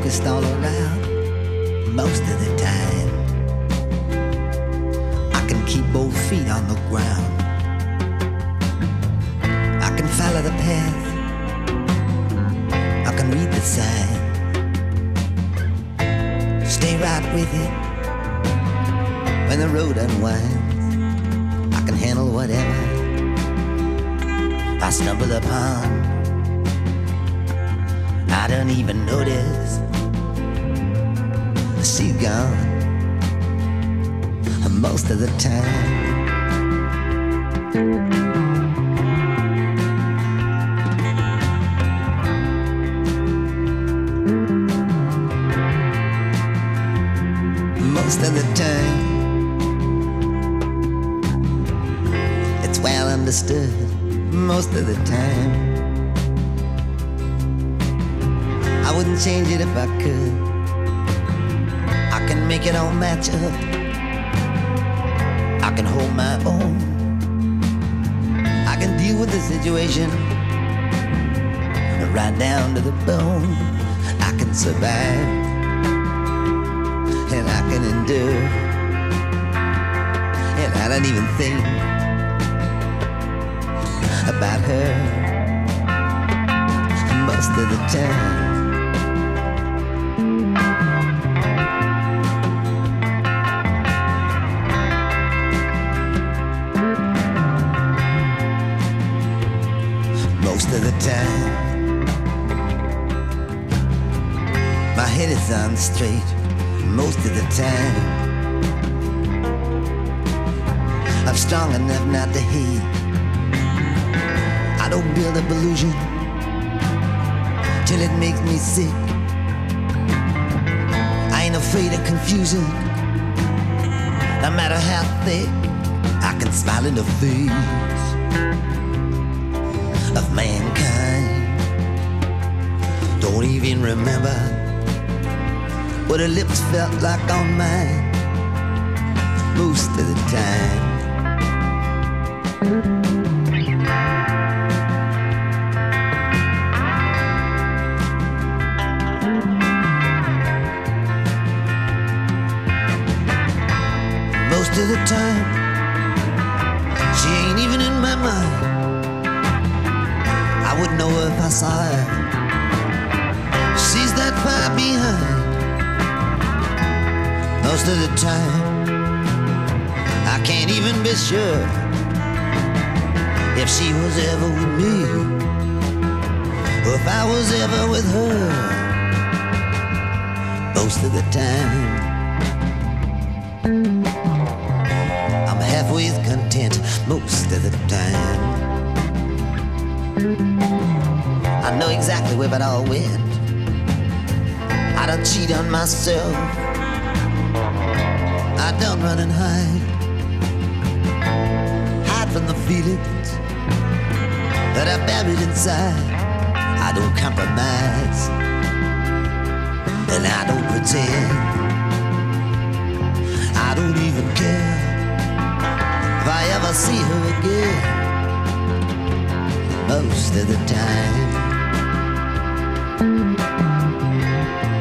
focused all around most of the time. I can keep both feet on the ground. I can follow the path. I can read the sign. Stay right with it when the road unwinds. I can handle whatever I stumble upon. I don't even notice she's gone most of the time. Most of the time, it's well understood. Most of the time, I wouldn't change it if I could. I can make it all match up. I can hold my own. I can deal with the situation right down to the bone. I can survive and I can endure, and I don't even think about her most of the time. Most of the time, my head is on straight. Most of the time, I'm strong enough not to hate. I don't build up illusion till it makes me sick. I ain't afraid of confusion. No matter how thick, I can smile in the face of mankind. Don't even remember what her lips felt like on mine most of the time. Most of the time, she ain't even in my mind. I wouldn't know her if I saw her. She's that far behind. Most of the time, I can't even be sure if she was ever with me or if I was ever with her. Most of the time, I'm halfway content. Most of the time, I know exactly where it all went. I don't cheat on myself. I don't run and hide from the feelings that I buried inside. I don't compromise, and I don't pretend. I don't even care if I ever see her again. Most of the time.